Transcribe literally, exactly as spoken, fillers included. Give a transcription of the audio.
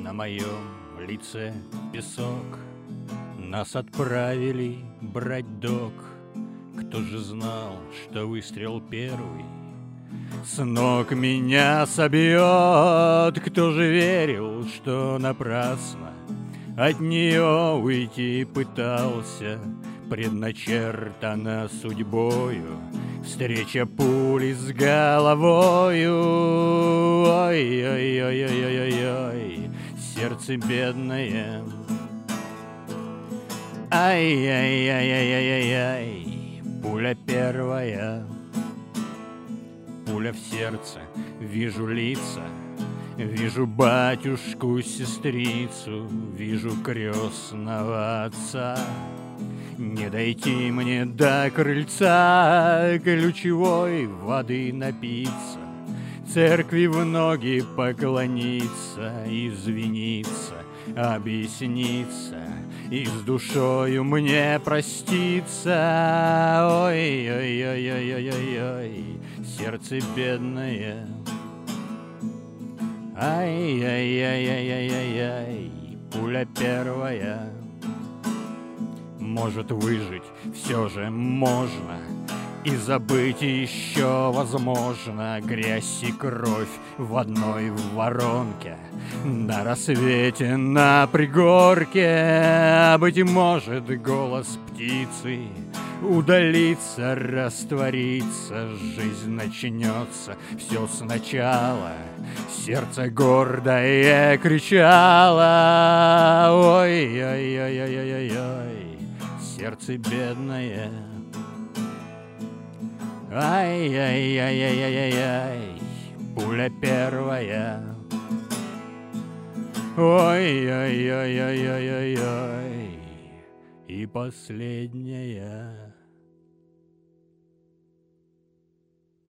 На моем лице песок. Нас отправили брать док. Кто же знал, что выстрел первый с ног меня собьет? Кто же верил, что напрасно от нее уйти пытался? Предначертана судьбою встреча пули с головою. Ой-ой-ой-ой-ой-ой, сердце бедное. Ай-яй-яй-яй-яй-яй, пуля первая. Пуля в сердце, вижу лица, вижу батюшку, сестрицу, вижу крестного отца. Не дойти мне до крыльца, ключевой воды напиться, церкви в ноги поклониться, извиниться, объясниться и с душою мне проститься. Ой-ой-ой-ой-ой-ой, сердце бедное. Ай-яй-яй-яй-яй-яй, пуля первая. Может, выжить все же можно, и забыть еще возможно грязь и кровь в одной воронке. На рассвете, на пригорке, а быть может, голос птицы удалится, растворится, жизнь начнется все сначала. Сердце гордое кричало. Ой-ой-ой-ой-ой-ой, сердце бедное. Ай-яй-яй-яй-яй-яй, пуля первая. Ой-ой-ой-ой-ой-ой, и последняя.